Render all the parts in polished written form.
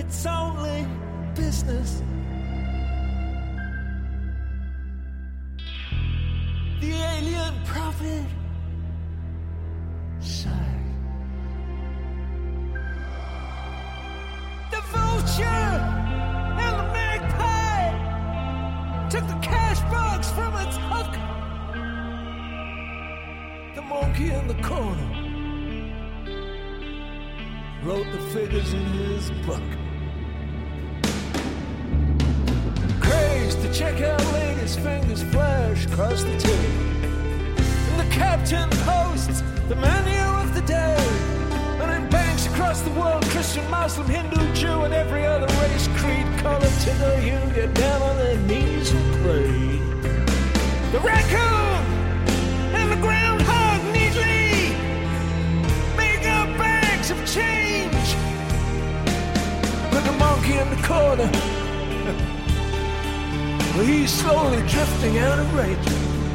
It's only business. The alien prophet sighed. The vulture and the magpie took the cash box from its hook. The monkey in the corner wrote the figures in his book. Crazed to check out latest fingers flash across the tape. And the captain posts the menu of the day. And in banks across the world, Christian, Muslim, Hindu, Jew, and every other race, creed, color, tinter, hue get down on their knees and pray. The raccoon and the groundhog neatly make up bags of change. But the monkey in the corner, well, he's slowly drifting out of range.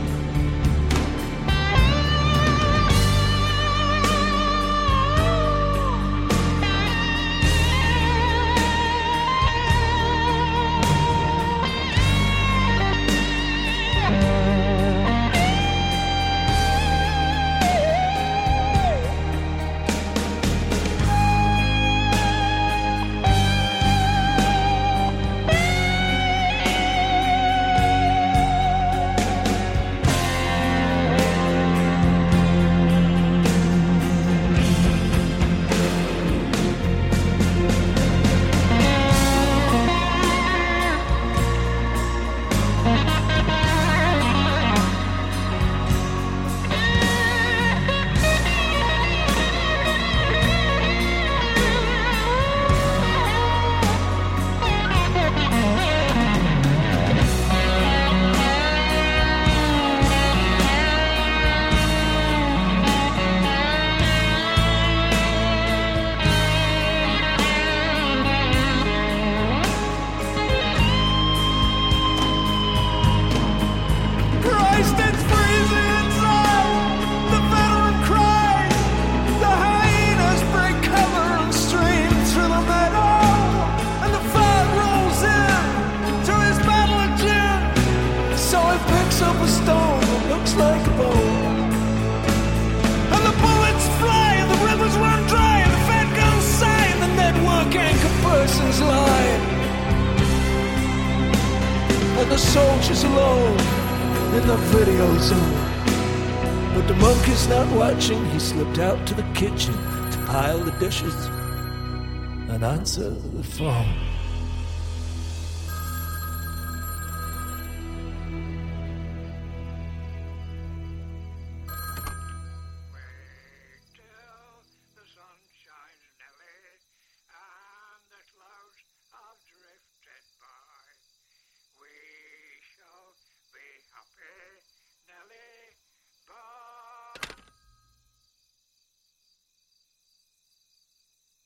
The soldier's alone in the video zone. But the monkey's not watching. He slipped out to the kitchen to pile the dishes and answer the phone.